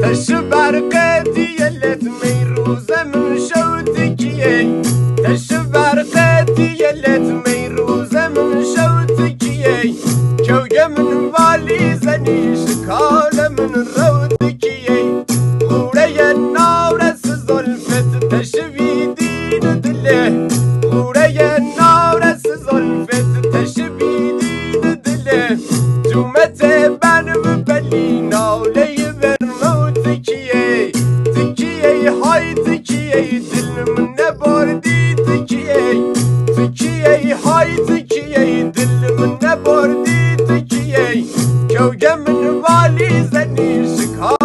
تش برقتی یلت میروزه من شوتکیه تش برقتی یلت میروزه من شوتکیه کوگه من والی زنی شکال من رودکیه خوره نورس زلفت تشویدین دله خوره نورس زلفت تشویدین دله جومت بن ببلی ناله برمو تکیه تکیه های تکیه دل من نبردی تکیه تکیه های تکیه دل من نبردی تکیه کوگه من والی زنی شکار